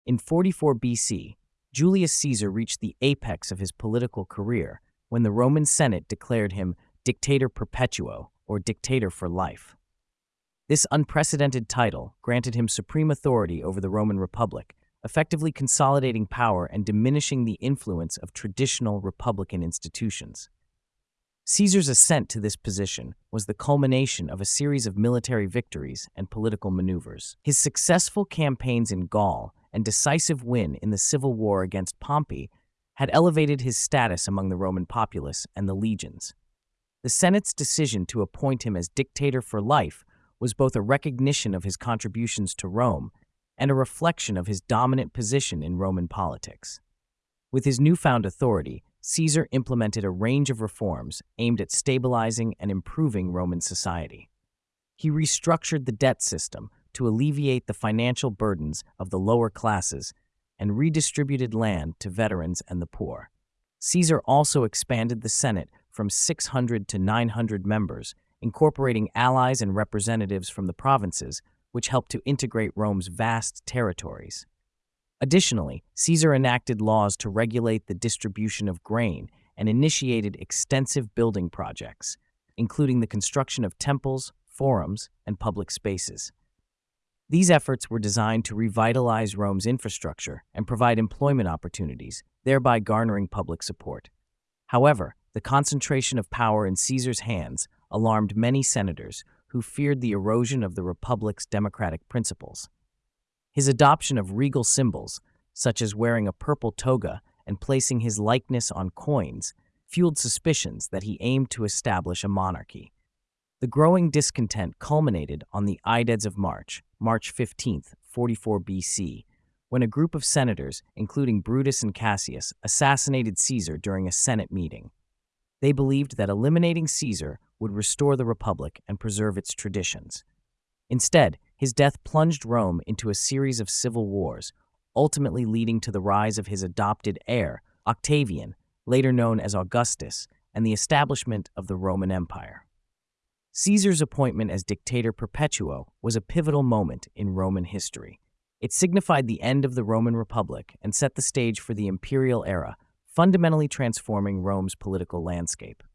In 44 BC, Julius Caesar reached the apex of his political career when the Roman Senate declared him Dictator Perpetuo, or Dictator for Life. This unprecedented title granted him supreme authority over the Roman Republic, effectively consolidating power and diminishing the influence of traditional republican institutions. Caesar's ascent to this position was the culmination of a series of military victories and political maneuvers. His successful campaigns in Gaul and decisive win in the civil war against Pompey had elevated his status among the Roman populace and the legions. The Senate's decision to appoint him as dictator for life was both a recognition of his contributions to Rome and a reflection of his dominant position in Roman politics. With his newfound authority, Caesar implemented a range of reforms aimed at stabilizing and improving Roman society. He restructured the debt system to alleviate the financial burdens of the lower classes and redistributed land to veterans and the poor. Caesar also expanded the Senate from 600 to 900 members, incorporating allies and representatives from the provinces, which helped to integrate Rome's vast territories. Additionally, Caesar enacted laws to regulate the distribution of grain and initiated extensive building projects, including the construction of temples, forums, and public spaces. These efforts were designed to revitalize Rome's infrastructure and provide employment opportunities, thereby garnering public support. However, the concentration of power in Caesar's hands alarmed many senators who feared the erosion of the republic's democratic principles. His adoption of regal symbols, such as wearing a purple toga and placing his likeness on coins, fueled suspicions that he aimed to establish a monarchy. The growing discontent culminated on the Ides of March, March 15, 44 BC, when a group of senators, including Brutus and Cassius, assassinated Caesar during a Senate meeting. They believed that eliminating Caesar would restore the Republic and preserve its traditions. Instead, his death plunged Rome into a series of civil wars, ultimately leading to the rise of his adopted heir, Octavian, later known as Augustus, and the establishment of the Roman Empire. Caesar's appointment as Dictator Perpetuo was a pivotal moment in Roman history. It signified the end of the Roman Republic and set the stage for the imperial era, fundamentally transforming Rome's political landscape.